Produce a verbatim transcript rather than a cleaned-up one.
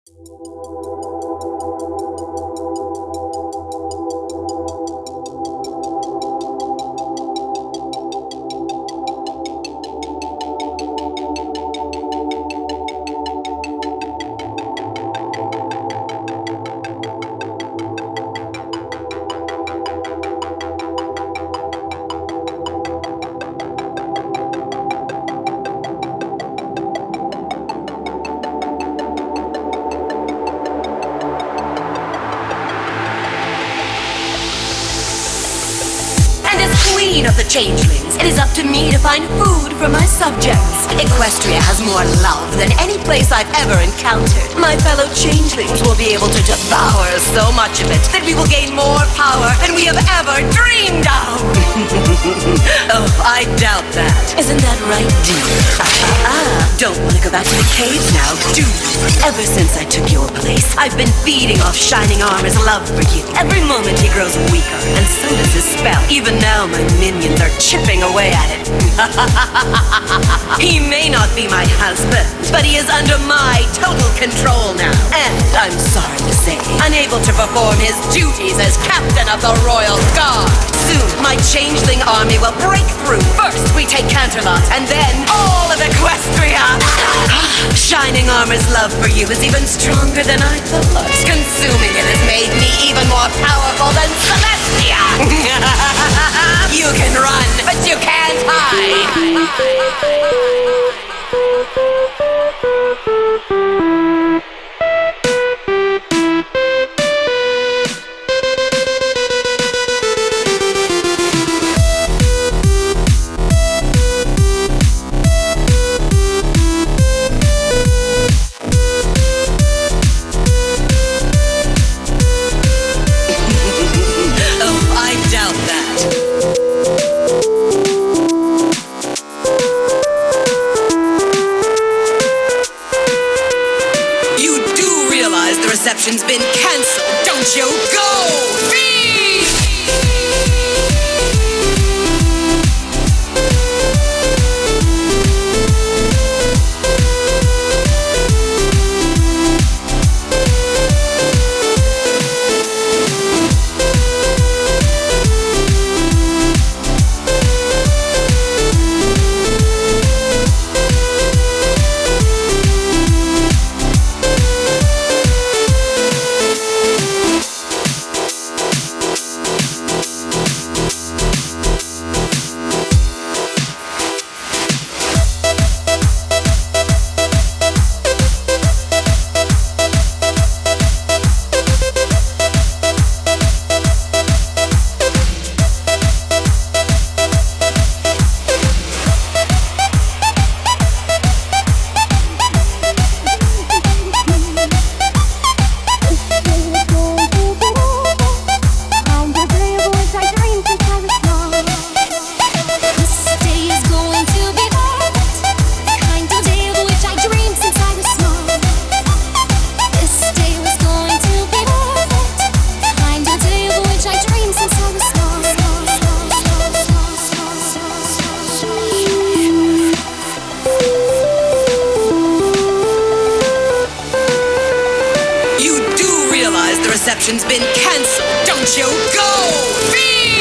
Queen of the changelings, it is up to me to find food for my subjects. Equestria has more love than any place I've ever encountered. My fellow changelings will be able to devour so much of it that we will gain more power than we have ever dreamed of. Oh, I doubt that. Isn't that right, dear? Ah, don't want to go back to the caves now, do you? Ever since I took your place, I've been feeding off Shining Armor's love for you. Every moment he grows weaker, and so does his spell. Even now, my minions are chipping away at it. He may not be my husband, but he is under my total control now. And I'm sorry to say, unable to perform his duties as captain of the Royal Guard. Soon, my changeling army will break through. First, we take Canterlot, and then all of Equestria. Shining Armor's love for you is even stronger than I thought. Consuming it has made me even more powerful than Celestia. You can run, but you can't hide. Reception's been cancelled. Don't you go! Feed! Reception's been cancelled. Don't you go! Feed!